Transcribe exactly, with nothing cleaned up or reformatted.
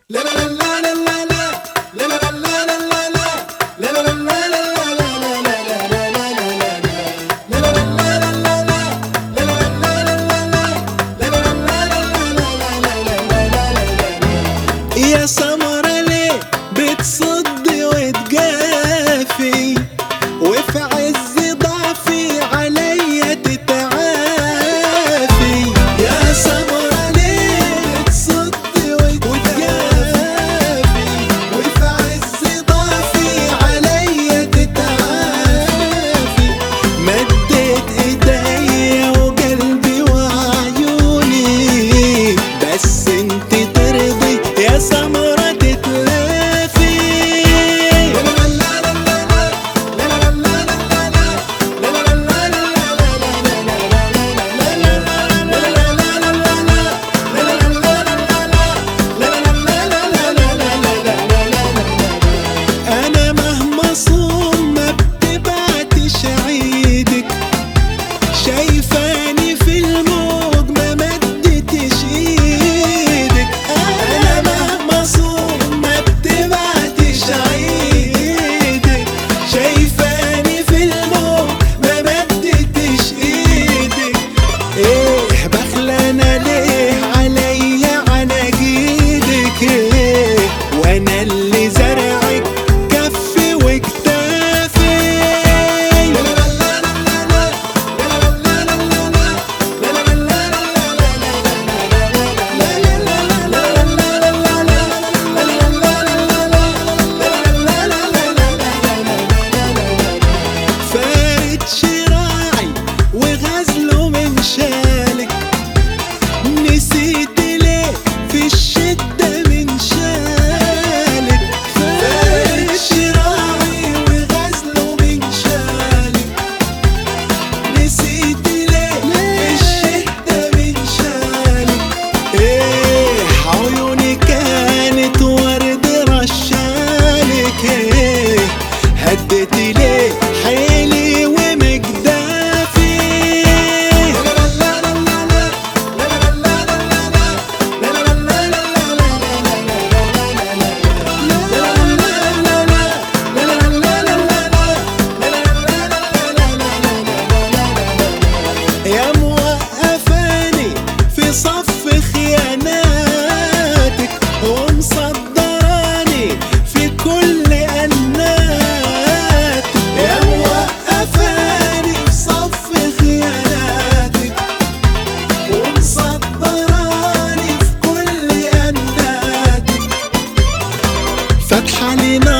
يا سمرة ليه بتصدي وتجافي وفي عز ضعفي عليا تتعافي؟ يا سمرة ليه بتصدي وتجافي وفي عز ضعفي عليا تتعافي؟ مديت ايديا وقلبي وعيوني بس انت ترضي يا سمرة تتلافي. أنا مهما صوم ما بتبعتش عيدك، شايفاني في الموج ما مدتش ايدك. انا مهما صوم ما بتبعتش عيدك، شايفاني في الموج ما مدتش ايدك. ايه بخلانة ليه عليا عناجيدك؟ ايه وانا اللي زرعك كفي وكتافي؟ فارد شراعي وغزله من شالك، نسيت ليه في الشدة من شالك؟ فارد شراعي وغزله من شالك، نسيت ليه في الشدة من شالك. ايه عيوني كانت ورد رشالك، ايه هديت ليه حيلي ومجدافي؟ يا موقفاني في صف خياناتك ومصدراني في كل أناتك. يا موقفاني في صف خياناتك ومصدراني في كل أناتك. فاتحة لي نار